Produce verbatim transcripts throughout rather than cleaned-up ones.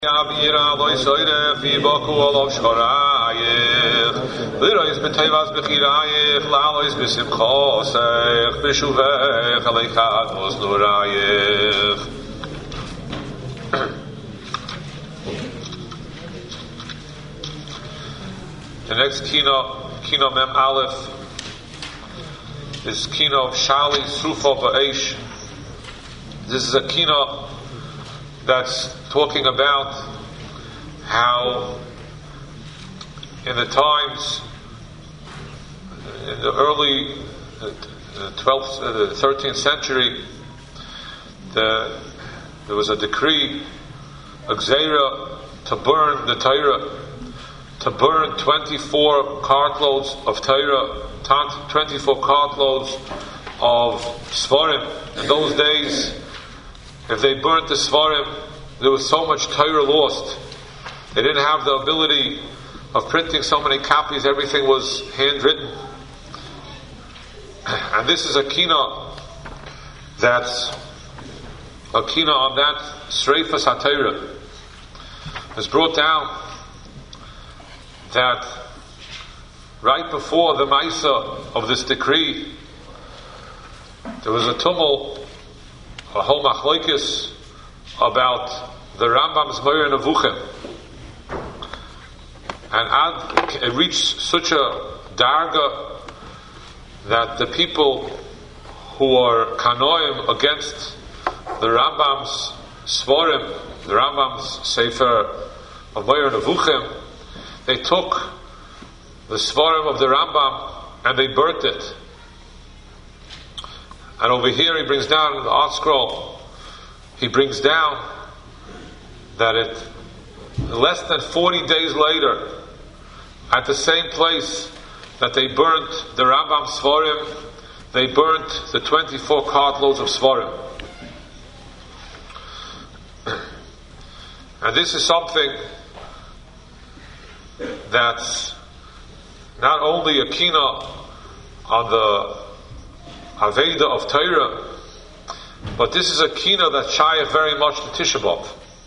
Yabira loy soire fi boku olav shorayich lirois betayvas bechirayich lalois besimchosech beshuvech aleikad mos nurayich. The next kino, kino mem aleph, is kino of Shali Srufa Ba'esh. This is a kino that's talking about how in the times, in the early twelfth, uh, the thirteenth century, the, there was a decree, a gzeira, to burn the Torah, to burn twenty-four cartloads of Torah, twenty-four cartloads of Svarim. In those days, if they burnt the Svarim, there was so much Torah lost. They didn't have the ability of printing so many copies. Everything was handwritten. And this is a kina that's a kina on that Sreifas HaTorah. It's brought down that right before the Maisa of this decree, there was a tumult, a whole machlokes about the Rambam's Meir Nevuchim, and ad, it reached such a darga that the people who are kanoim against the Rambam's Svarim, the Rambam's Sefer of Meir Nevuchim, they took the Svarim of the Rambam and they burnt it. And over here he brings down in the Art Scroll, he brings down that it, less than forty days later, at the same place that they burnt the Rambam Svarim, they burnt the twenty-four cartloads of Svarim. And this is something that's not only a kina on the Aveda of Torah, but this is a kina that shayach very much to Tisha B'Av.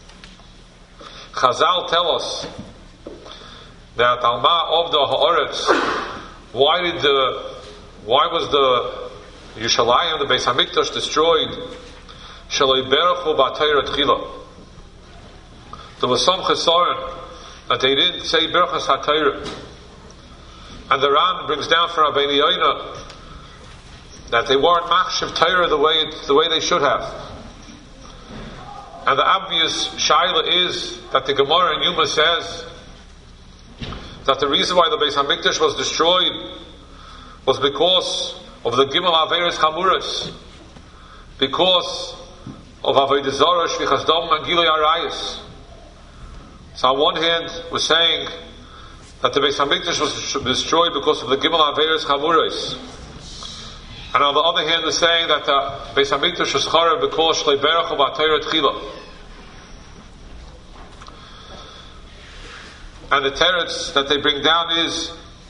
Chazal tell us that Alma of the Haaretz, why did the, why was the Yerushalayim, the Beis Hamikdash, destroyed? Shaloi berechu b'Torah tchila. There was some chesaron that they didn't say berachas HaTorah, and the Ran brings down from Rabbeinu Yoina that they weren't machshav Torah the way it, the way they should have. And the obvious shaila is that the Gemara in Yuma says that the reason why the Beis Hamikdash was destroyed was because of the Gimel Averis Chamuras, because of Avodah Zarah, Shvichas Dam, and Gilui Arayis. So on one hand, we're saying that the Beis Hamikdash was destroyed because of the Gimel Averis Chamuras. And on the other hand, we're saying that the Beis Hamikdash was charev because Shlei Berechu b'Torah Tchila. And the teretz that they bring down is,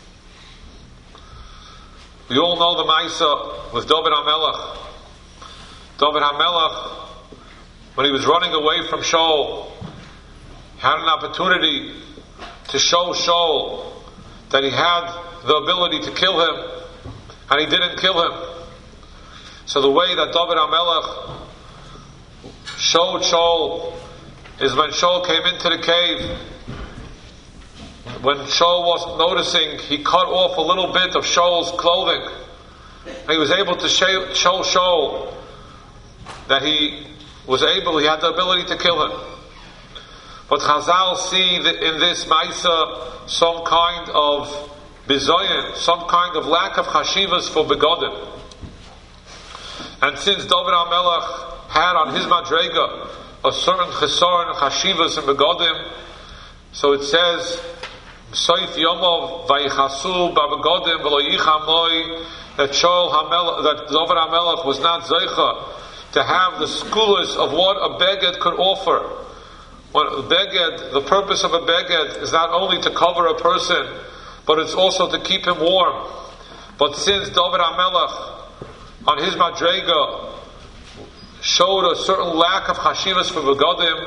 we all know the Maisa with David HaMelech. David HaMelech, when he was running away from Shaul, had an opportunity to show Shaul that he had the ability to kill him, and he didn't kill him. So the way that David HaMelech showed Shaul is when Shaul came into the cave. When Shaul wasn't noticing, he cut off a little bit of Shaul's clothing. And he was able to show, show Shaul that he was able, he had the ability to kill him. But Chazal see that in this Maisa some kind of bizoyin, some kind of lack of chashivas for begodim. And since David HaMelech had on his madrega a certain chesaron and chashivas and begodim, so it says, Soif Yomov Vayichasu Babegodim V'lo Yicham Loi, that Shaul HaMelech, that David HaMelech was not zeicha to have the skulas of what a beged could offer. When a beged, the purpose of a beged is not only to cover a person, but it's also to keep him warm. But since David HaMelech on his madrega showed a certain lack of chashivas for begodim,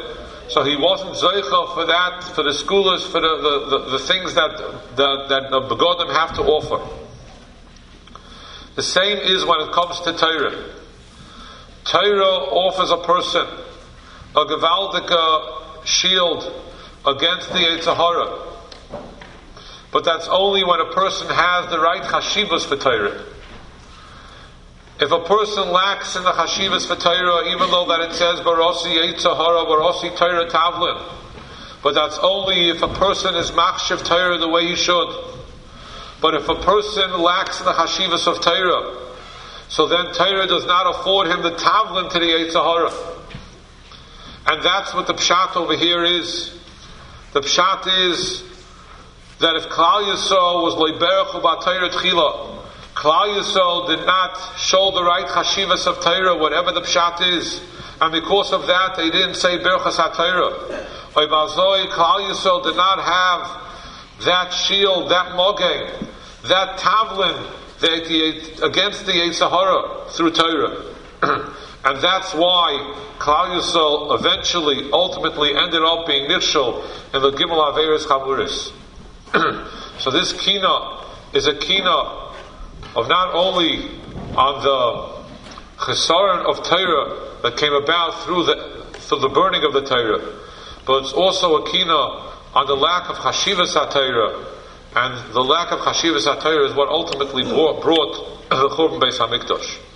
So he wasn't Zoicha for that, for the scholars, for the, the, the, the things that the, that the Begodim have to offer. The same is when it comes to Torah. Torah offers a person a gewaldige shield against the Yetzer Hara. But that's only when a person has the right chashivas for Torah. If a person lacks in the chashivas for Torah, even though that it says Barosi Yetzer Hara, Barosi Torah Tavlin, but that's only if a person is machshav Torah the way he should. But if a person lacks in the chashivas of Torah, so then Torah does not afford him the Tavlin to the Yetzer Hara. And that's what the pshat over here is. The pshat is that if Klal Yisrael was leiberechu b'Torah tchila, Klal Yisrael did not show the right chashivas of Torah, whatever the pshat is, and because of that they didn't say berachas haTorah. Oibazoi, Klal Yisrael did not have that shield, that mogeg, that tavlin that against the Yetzer Hara through Torah. And that's why Klal Yisrael eventually, ultimately ended up being nirshal in the Gimel Averis Chamuris. So this kina is a kina of not only on the chesaron of Torah that came about through the through the burning of the Torah, but it's also a kina on the lack of chashivas haTorah, and the lack of chashivas haTorah is what ultimately brought, brought the Churban Beis Hamikdash.